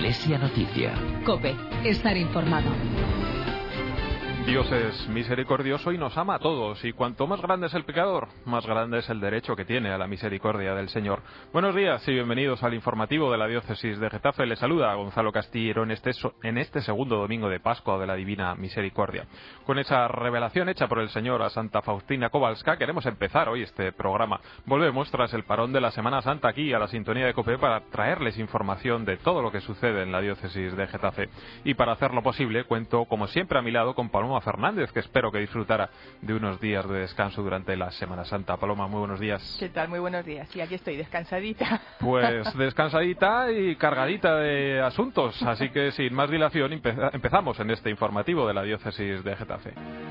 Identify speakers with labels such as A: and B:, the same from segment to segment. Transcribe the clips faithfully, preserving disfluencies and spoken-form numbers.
A: Iglesia Noticia.
B: COPE. Estar informado.
C: Dios es misericordioso y nos ama a todos, y cuanto más grande es el pecador, más grande es el derecho que tiene a la misericordia del Señor. Buenos días y bienvenidos al informativo de la Diócesis de Getafe. Les saluda Gonzalo Castillero en este, en este segundo domingo de Pascua de la Divina Misericordia. Con esa revelación hecha por el Señor a Santa Faustina Kowalska, queremos empezar hoy este programa. Volvemos tras el parón de la Semana Santa aquí a la sintonía de COPE para traerles información de todo lo que sucede en la Diócesis de Getafe. Y para hacerlo posible, cuento como siempre a mi lado con Paloma Fernández, que espero que disfrutara de unos días de descanso durante la Semana Santa. Paloma, muy buenos días.
D: ¿Qué tal? Muy buenos días. Sí, aquí estoy, descansadita.
C: Pues descansadita y cargadita de asuntos, así que sin más dilación empe- empezamos en este informativo de la Diócesis de Getafe.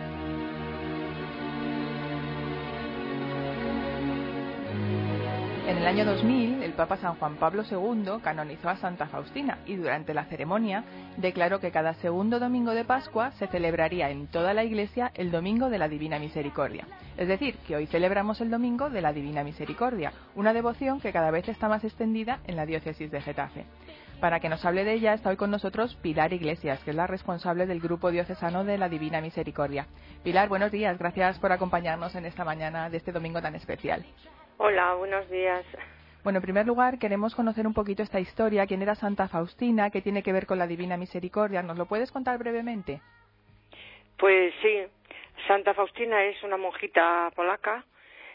D: En el año dos mil, el Papa San Juan Pablo segundo canonizó a Santa Faustina y durante la ceremonia declaró que cada segundo domingo de Pascua se celebraría en toda la Iglesia el Domingo de la Divina Misericordia. Es decir, que hoy celebramos el Domingo de la Divina Misericordia, una devoción que cada vez está más extendida en la Diócesis de Getafe. Para que nos hable de ella está hoy con nosotros Pilar Iglesias, que es la responsable del Grupo Diocesano de la Divina Misericordia. Pilar, buenos días, gracias por acompañarnos en esta mañana de este domingo tan especial.
E: Hola, buenos días.
D: Bueno, en primer lugar, queremos conocer un poquito esta historia. ¿Quién era Santa Faustina? ¿Qué tiene que ver con la Divina Misericordia? ¿Nos lo puedes contar brevemente?
E: Pues sí, Santa Faustina es una monjita polaca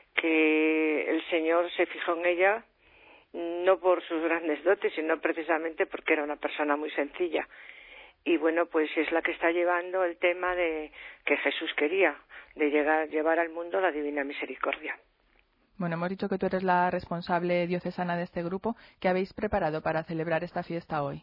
E: que el Señor se fijó en ella no por sus grandes dotes, sino precisamente porque era una persona muy sencilla. Y bueno, pues es la que está llevando el tema de que Jesús quería, de llegar, llevar al mundo la Divina Misericordia.
D: Bueno, hemos dicho que tú eres la responsable diocesana de este grupo. ¿Qué habéis preparado para celebrar esta fiesta hoy?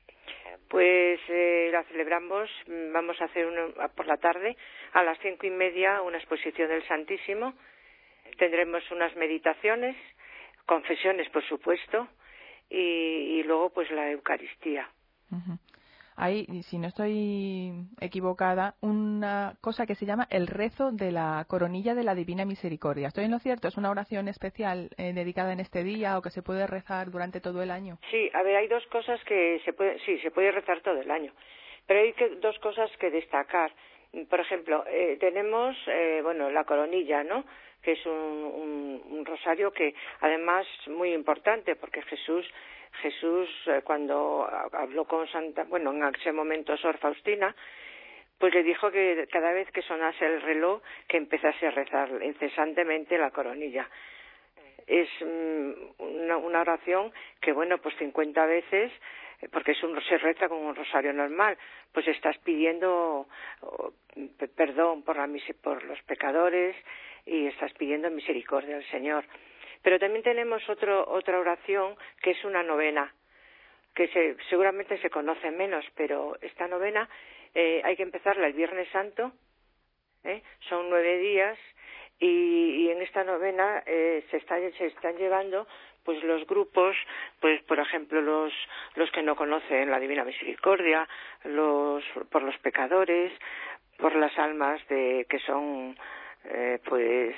E: Pues eh, la celebramos, vamos a hacer uno, por la tarde, a las cinco y media, una exposición del Santísimo. Tendremos unas meditaciones, confesiones, por supuesto, y, y luego pues la Eucaristía.
D: Uh-huh. Hay, si no estoy equivocada, una cosa que se llama el rezo de la coronilla de la Divina Misericordia. ¿Estoy en lo cierto? ¿Es una oración especial eh, dedicada en este día o que se puede rezar durante todo el año?
E: Sí, a ver, hay dos cosas que se puede, sí, se puede rezar todo el año, pero hay que, dos cosas que destacar. Por ejemplo, eh, tenemos, eh, bueno, la coronilla, ¿no?, que es un, un, un rosario que además muy importante porque Jesús Jesús eh, cuando habló con Santa, bueno, en ese momento Sor Faustina, pues le dijo que cada vez que sonase el reloj que empezase a rezar incesantemente la coronilla. Es mm, una, una oración que, bueno, pues cincuenta veces, porque es un, se reza con un rosario normal, pues estás pidiendo oh, perdón por, la, por los pecadores y estás pidiendo misericordia al Señor. Pero también tenemos otro, otra oración que es una novena, que se, seguramente se conoce menos, pero esta novena eh, hay que empezarla el Viernes Santo, ¿eh? Son nueve días y, y en esta novena eh, se, está, se están llevando pues los grupos, pues por ejemplo los los que no conocen la Divina Misericordia, los por los pecadores, por las almas de que son eh, pues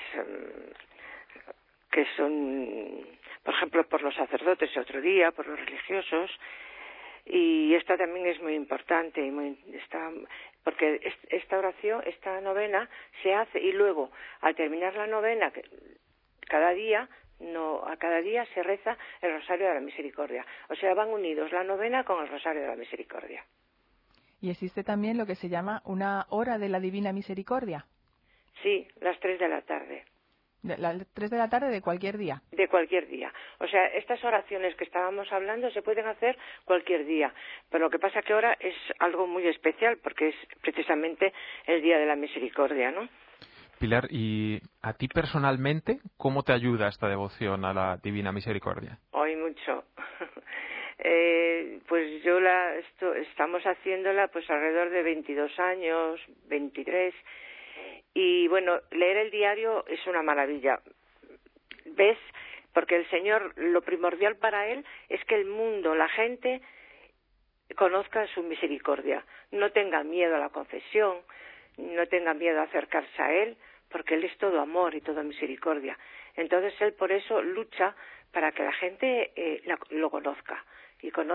E: que son, por ejemplo, por los sacerdotes otro día, por los religiosos, y esta también es muy importante, y muy, está, porque esta oración, esta novena se hace, y luego, al terminar la novena, cada día, no, a cada día se reza el Rosario de la Misericordia, o sea, van unidos la novena con el Rosario de la Misericordia.
D: ¿Y existe también lo que se llama una hora de la Divina Misericordia?
E: Sí, las tres de la tarde.
D: De las tres de la tarde de cualquier día.
E: De cualquier día. O sea, estas oraciones que estábamos hablando se pueden hacer cualquier día. Pero lo que pasa que ahora es algo muy especial porque es precisamente el Día de la Misericordia, ¿no?
C: Pilar, ¿y a ti personalmente cómo te ayuda esta devoción a la Divina Misericordia?
E: Hoy mucho. eh, pues yo la esto, estamos haciéndola pues alrededor de veintidós años, veintitrés. Y bueno, leer el diario es una maravilla. ¿Ves? Porque el Señor, lo primordial para Él es que el mundo, la gente, conozca su misericordia. No tenga miedo a la confesión, no tenga miedo a acercarse a Él, porque Él es todo amor y toda misericordia. Entonces Él por eso lucha para que la gente eh, la, lo conozca y conozca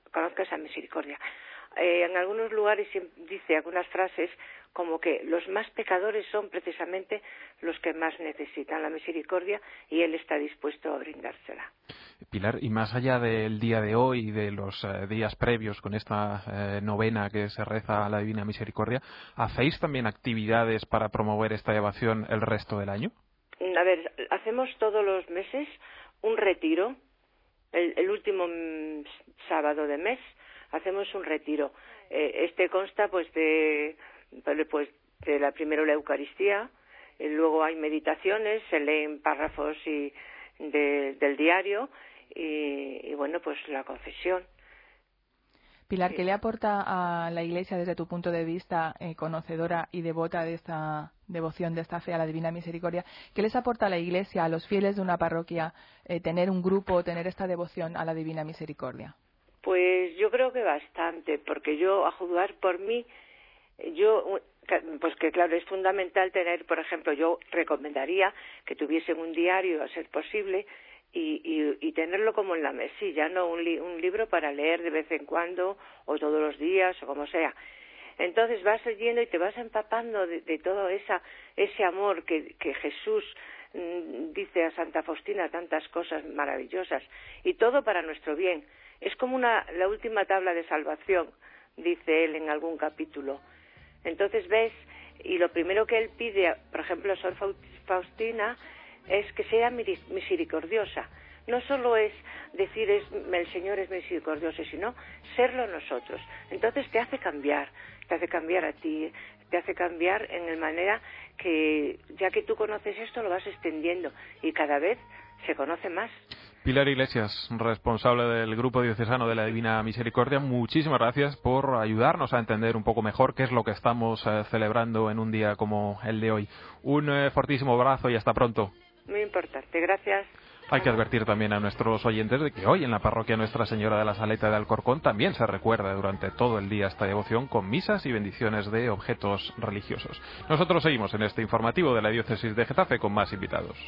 E: conozca esa misericordia. Eh, en algunos lugares dice algunas frases como que los más pecadores son precisamente los que más necesitan la misericordia y Él está dispuesto a brindársela.
C: Pilar, y más allá del día de hoy y de los eh, días previos con esta eh, novena que se reza a la Divina Misericordia, ¿hacéis también actividades para promover esta devoción el resto del año?
E: A ver, hacemos todos los meses un retiro, el, el último sábado de mes hacemos un retiro. Eh, este consta pues de pues de la primero la Eucaristía, y luego hay meditaciones, se leen párrafos y de, del diario y, y bueno pues la confesión.
D: Pilar, ¿qué le aporta a la Iglesia desde tu punto de vista eh, conocedora y devota de esta devoción, de esta fe a la Divina Misericordia? ¿Qué les aporta a la Iglesia, a los fieles de una parroquia, eh, tener un grupo, tener esta devoción a la Divina Misericordia?
E: Pues yo creo que bastante, porque yo, a juzgar por mí, yo, pues que claro, es fundamental tener, por ejemplo, yo recomendaría que tuviesen un diario, a ser posible, y, y, y tenerlo como en la mesilla, no un, li, un libro para leer de vez en cuando, o todos los días, o como sea. Entonces vas leyendo y te vas empapando de, de todo esa, ese amor que, que Jesús mmm, dice a Santa Faustina, tantas cosas maravillosas, y todo para nuestro bien. Es como una, la última tabla de salvación, dice él en algún capítulo. Entonces ves, y lo primero que él pide, por ejemplo, a Sor Faustina, es que sea misericordiosa. No solo es decir es, el Señor es misericordioso, sino serlo nosotros. Entonces te hace cambiar, te hace cambiar a ti, te hace cambiar en la manera que, ya que tú conoces esto, lo vas extendiendo y cada vez se conoce más.
C: Pilar Iglesias, responsable del Grupo Diocesano de la Divina Misericordia, muchísimas gracias por ayudarnos a entender un poco mejor qué es lo que estamos eh, celebrando en un día como el de hoy. Un eh, fortísimo abrazo y hasta pronto.
E: Muy importante, gracias.
C: Hay que advertir también a nuestros oyentes de que hoy en la parroquia Nuestra Señora de la Saleta de Alcorcón también se recuerda durante todo el día esta devoción con misas y bendiciones de objetos religiosos. Nosotros seguimos en este informativo de la Diócesis de Getafe con más invitados.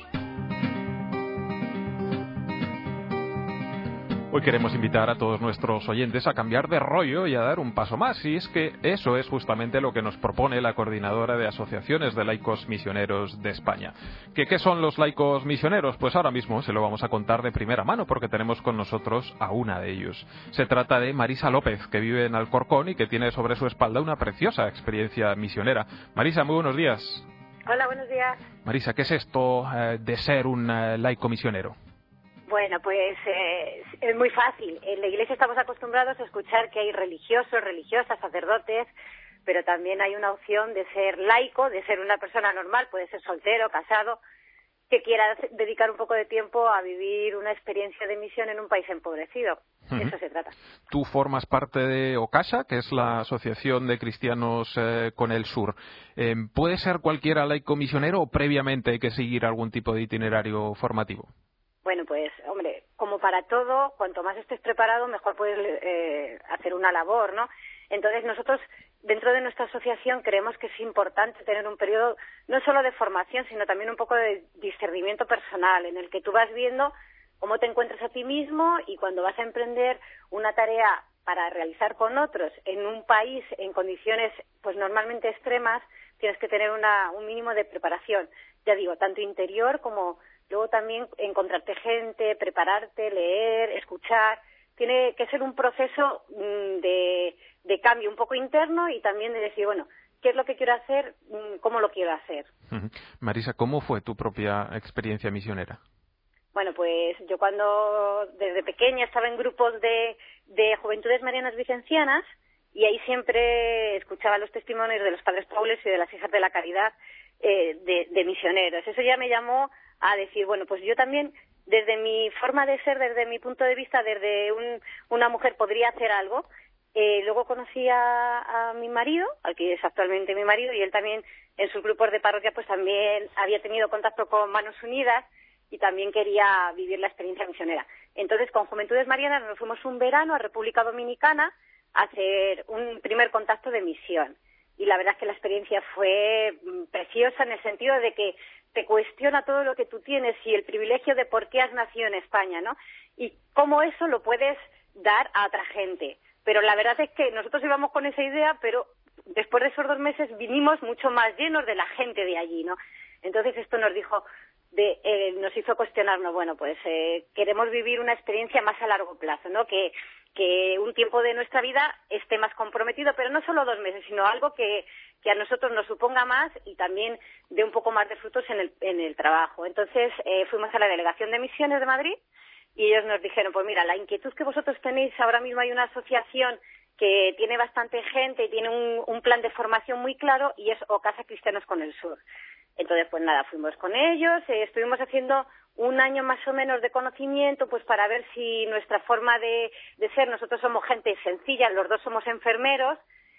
C: Hoy queremos invitar a todos nuestros oyentes a cambiar de rollo y a dar un paso más, y es que eso es justamente lo que nos propone la Coordinadora de Asociaciones de Laicos Misioneros de España. ¿Qué, qué son los laicos misioneros? Pues ahora mismo se lo vamos a contar de primera mano porque tenemos con nosotros a una de ellos. Se trata de Marisa López, que vive en Alcorcón y que tiene sobre su espalda una preciosa experiencia misionera. Marisa, muy buenos días.
A: Hola, buenos días.
C: Marisa, ¿qué es esto eh, de ser un eh, laico misionero?
A: Bueno, pues eh, es muy fácil. En la Iglesia estamos acostumbrados a escuchar que hay religiosos, religiosas, sacerdotes, pero también hay una opción de ser laico, de ser una persona normal, puede ser soltero, casado, que quiera dedicar un poco de tiempo a vivir una experiencia de misión en un país empobrecido. Uh-huh. Eso se trata.
C: Tú formas parte de OCASA, que es la Asociación de Cristianos eh, con el Sur. Eh, ¿Puede ser cualquiera laico misionero o previamente hay que seguir algún tipo de itinerario formativo?
A: Bueno, pues, hombre, como para todo, cuanto más estés preparado, mejor puedes eh, hacer una labor, ¿no? Entonces, nosotros, dentro de nuestra asociación, creemos que es importante tener un periodo no solo de formación, sino también un poco de discernimiento personal, en el que tú vas viendo cómo te encuentras a ti mismo y cuando vas a emprender una tarea para realizar con otros en un país en condiciones, pues, normalmente extremas, tienes que tener una, un mínimo de preparación. Ya digo, tanto interior como luego también encontrarte gente, prepararte, leer, escuchar. Tiene que ser un proceso de, de cambio un poco interno y también de decir, bueno, ¿qué es lo que quiero hacer? ¿Cómo lo quiero hacer?
C: Uh-huh. Marisa, ¿cómo fue tu propia experiencia misionera?
A: Bueno, pues yo cuando desde pequeña estaba en grupos de, de Juventudes Marianas Vicencianas y ahí siempre escuchaba los testimonios de los padres Paules y de las hijas de la caridad eh, de, de misioneros. Eso ya me llamó a decir, bueno, pues yo también, desde mi forma de ser, desde mi punto de vista, desde un, una mujer podría hacer algo. Eh, luego conocí a, a mi marido, al que es actualmente mi marido, y él también en sus grupos de parroquia pues también había tenido contacto con Manos Unidas y también quería vivir la experiencia misionera. Entonces, con Juventudes Marianas nos fuimos un verano a República Dominicana a hacer un primer contacto de misión. Y la verdad es que la experiencia fue preciosa en el sentido de que te cuestiona todo lo que tú tienes y el privilegio de por qué has nacido en España, ¿no? Y cómo eso lo puedes dar a otra gente. Pero la verdad es que nosotros íbamos con esa idea, pero después de esos dos meses vinimos mucho más llenos de la gente de allí, ¿no? Entonces esto nos dijo, de, eh, nos hizo cuestionarnos, bueno, pues eh, queremos vivir una experiencia más a largo plazo, ¿no? Que, que un tiempo de nuestra vida esté más comprometido, pero no solo dos meses, sino algo que, que a nosotros nos suponga más y también dé un poco más de frutos en el, en el trabajo. Entonces eh, fuimos a la Delegación de Misiones de Madrid y ellos nos dijeron, pues mira, la inquietud que vosotros tenéis, ahora mismo hay una asociación que tiene bastante gente y tiene un, un plan de formación muy claro y es Ocasa Cristianos con el Sur. Entonces, pues nada, fuimos con ellos, eh, estuvimos haciendo un año más o menos de conocimiento, pues para ver si nuestra forma de, de ser, nosotros somos gente sencilla, los dos somos enfermeros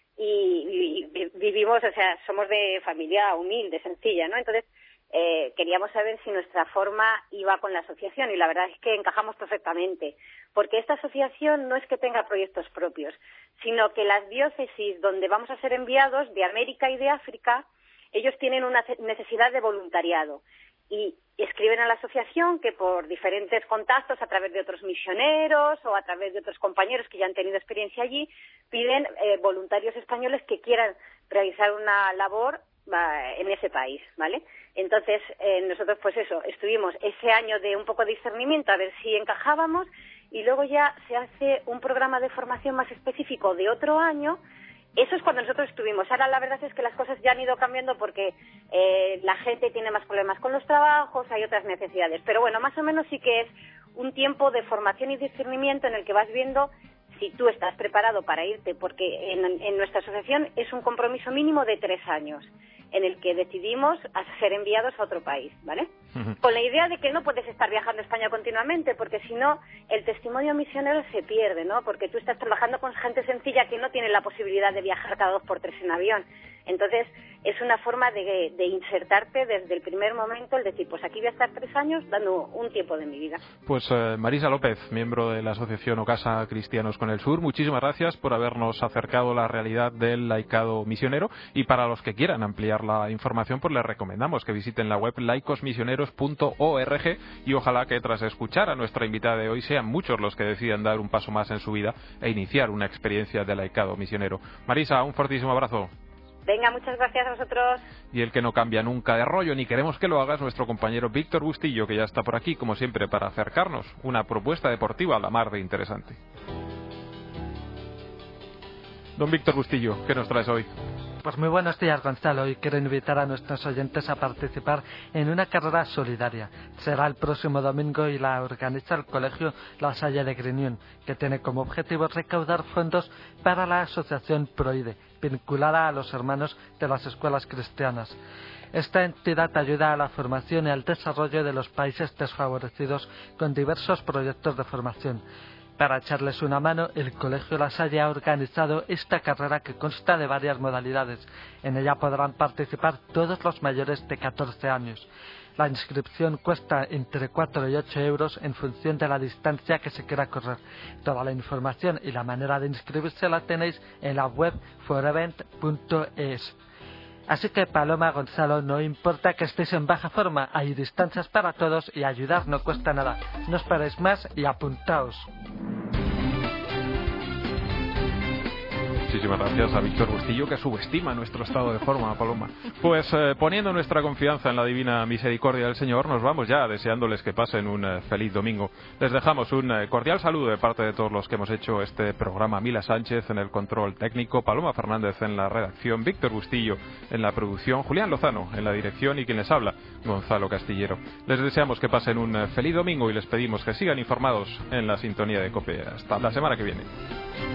A: y, y, y vivimos, o sea, somos de familia humilde, sencilla, ¿no? Entonces, eh, queríamos saber si nuestra forma iba con la asociación y la verdad es que encajamos perfectamente, porque esta asociación no es que tenga proyectos propios, sino que las diócesis donde vamos a ser enviados de América y de África, ellos tienen una necesidad de voluntariado y escriben a la asociación que por diferentes contactos a través de otros misioneros o a través de otros compañeros que ya han tenido experiencia allí, piden eh, voluntarios españoles que quieran realizar una labor uh, en ese país, ¿vale? Entonces, eh, nosotros pues eso, estuvimos ese año de un poco de discernimiento a ver si encajábamos y luego ya se hace un programa de formación más específico de otro año. Eso es cuando nosotros estuvimos. Ahora la verdad es que las cosas ya han ido cambiando porque eh, la gente tiene más problemas con los trabajos, hay otras necesidades. Pero bueno, más o menos sí que es un tiempo de formación y discernimiento en el que vas viendo si tú estás preparado para irte, porque en, en nuestra asociación es un compromiso mínimo de tres años en el que decidimos a ser enviados a otro país, ¿vale? Uh-huh. Con la idea de que no puedes estar viajando a España continuamente, porque si no, el testimonio misionero se pierde, ¿no? Porque tú estás trabajando con gente sencilla que no tiene la posibilidad de viajar cada dos por tres en avión. Entonces, es una forma de, de insertarte desde el primer momento, el decir, pues aquí voy a estar tres años dando un tiempo de mi vida.
C: Pues eh, Marisa López, miembro de la Asociación Ocasa Cristianos con el Sur, muchísimas gracias por habernos acercado la realidad del laicado misionero, y para los que quieran ampliar la información, pues les recomendamos que visiten la web laicos misioneros punto org y ojalá que tras escuchar a nuestra invitada de hoy sean muchos los que decidan dar un paso más en su vida e iniciar una experiencia de laicado misionero. Marisa, un fortísimo abrazo.
A: Venga, muchas gracias a vosotros.
C: Y el que no cambia nunca de rollo, ni queremos que lo haga, es nuestro compañero Víctor Bustillo, que ya está por aquí, como siempre, para acercarnos una propuesta deportiva a la mar de interesante. Don Víctor Bustillo, ¿qué nos traes hoy?
F: Pues muy buenos días, Gonzalo, y quiero invitar a nuestros oyentes a participar en una carrera solidaria. Será el próximo domingo y la organiza el Colegio La Salle de Grignion, que tiene como objetivo recaudar fondos para la asociación Proide, vinculada a los hermanos de las escuelas cristianas. Esta entidad ayuda a la formación y al desarrollo de los países desfavorecidos con diversos proyectos de formación. Para echarles una mano, el Colegio La Salle ha organizado esta carrera que consta de varias modalidades. En ella podrán participar todos los mayores de catorce años. La inscripción cuesta entre cuatro y ocho euros en función de la distancia que se quiera correr. Toda la información y la manera de inscribirse la tenéis en la web forevent punto es. Así que, Paloma, Gonzalo, no importa que estéis en baja forma, hay distancias para todos y ayudar no cuesta nada. No esperéis más y apuntaos.
C: Muchísimas gracias a Víctor Bustillo, que subestima nuestro estado de forma, Paloma. Pues eh, poniendo nuestra confianza en la divina misericordia del Señor, nos vamos ya deseándoles que pasen un eh, feliz domingo. Les dejamos un eh, cordial saludo de parte de todos los que hemos hecho este programa. Mila Sánchez en el control técnico, Paloma Fernández en la redacción, Víctor Bustillo en la producción, Julián Lozano en la dirección y quien les habla, Gonzalo Castillero. Les deseamos que pasen un eh, feliz domingo y les pedimos que sigan informados en la sintonía de COPE. Hasta la semana que viene.